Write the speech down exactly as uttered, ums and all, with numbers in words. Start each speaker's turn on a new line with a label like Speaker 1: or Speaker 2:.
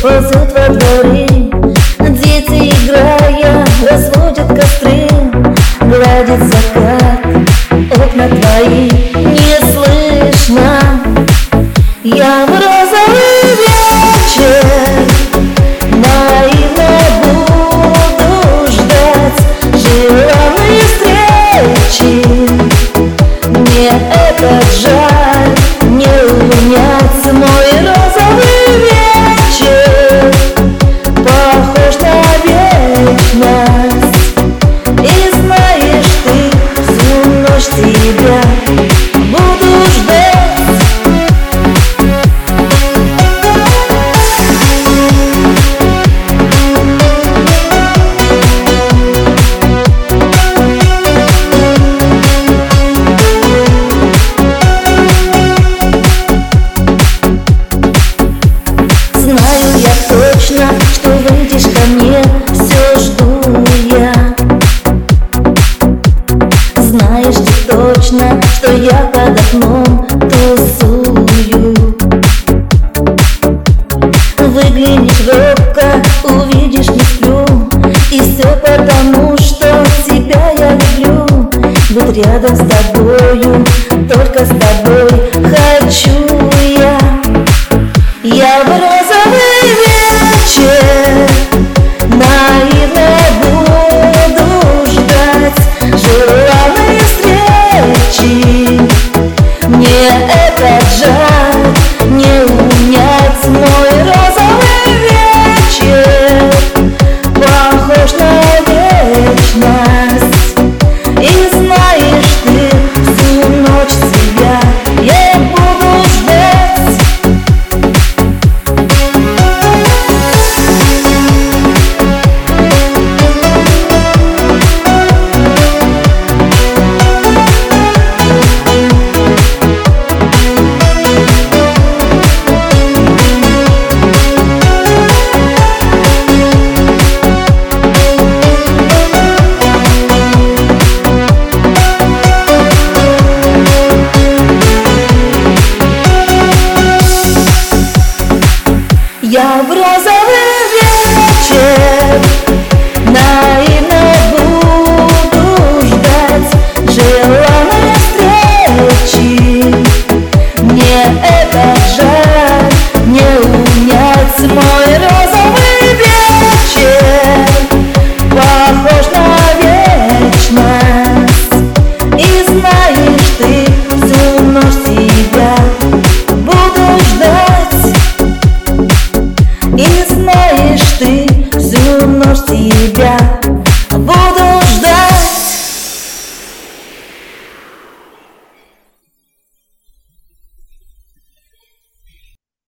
Speaker 1: ползут во дворы. Дети, играя, разводят костры. Гладит закат окна твои, не слышно. Я в розовый вечер наивно буду ждать желанной встречи. Мне это жаль, не унять мой розовый вечер, похож на вечность. И знаешь ты, всю ночь тебя буду ждать. Знаю я точно, что выйдешь ко мне, все жду я. Знаешь ты точно, что я под окном тусую. Выглянешь в окко, увидишь, не сплю. И все потому, что тебя я люблю. Быть рядом с тобою, только с тобой хочу я. Я в розовый вечер наивно буду ждать желанной встречи. Мне это жаль, не унять мой розовый вечер, похож на вечность. И знаешь ты, всю ночь тебя я буду ждать. Я в розовый